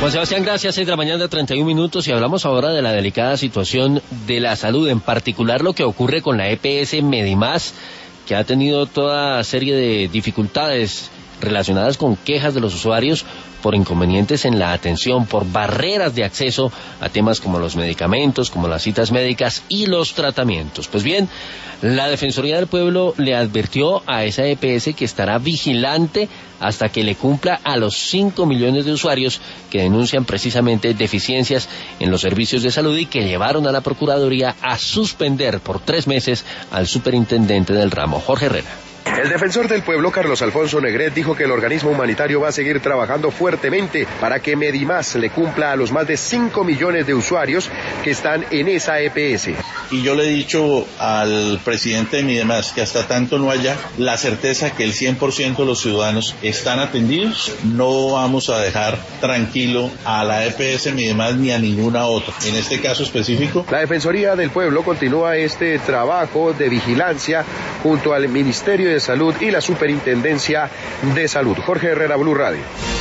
Juan Sebastián, gracias. 6 de la mañana, 31 minutos, y hablamos ahora de la delicada situación de la salud, en particular lo que ocurre con la EPS Medimás, que ha tenido toda serie de dificultades relacionadas con quejas de los usuarios por inconvenientes en la atención, por barreras de acceso a temas como los medicamentos, como las citas médicas y los tratamientos. Pues bien, la Defensoría del Pueblo le advirtió a esa EPS que estará vigilante hasta que le cumpla a los 5 millones de usuarios que denuncian precisamente deficiencias en los servicios de salud y que llevaron a la Procuraduría a suspender por 3 meses al superintendente del ramo, Jorge Herrera. El defensor del pueblo, Carlos Alfonso Negret, dijo que el organismo humanitario va a seguir trabajando fuertemente para que Medimás le cumpla a los más de 5 millones de usuarios que están en esa EPS. Y yo le he dicho al presidente de Medimás que hasta tanto no haya la certeza que el 100% de los ciudadanos están atendidos, no vamos a dejar tranquilo a la EPS Medimás ni a ninguna otra. En este caso específico, la Defensoría del Pueblo continúa este trabajo de vigilancia junto al Ministerio de Salud y la Superintendencia de Salud. Jorge Herrera, Blue Radio.